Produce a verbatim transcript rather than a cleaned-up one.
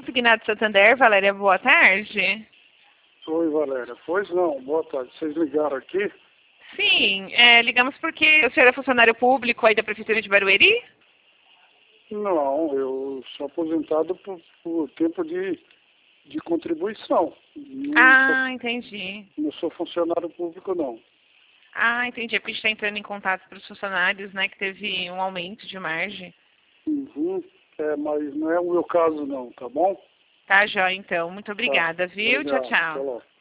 Consignado Santander, Valéria, boa tarde. Oi, Valéria. Pois não, boa tarde. Vocês ligaram aqui? Sim, é, ligamos porque o senhor é funcionário público aí da Prefeitura de Barueri? Não, eu sou aposentado por, por tempo de, de contribuição. Não Ah, sou, entendi. não sou funcionário público, não. Ah, entendi. É porque a gente está entrando em contato para os funcionários, né, que teve um aumento de margem. Uhum. É, mas não é o meu caso, não, tá bom? Tá, joia, então. Muito obrigada, Tá. viu? Tchau, Obrigado. Até tchau. lá.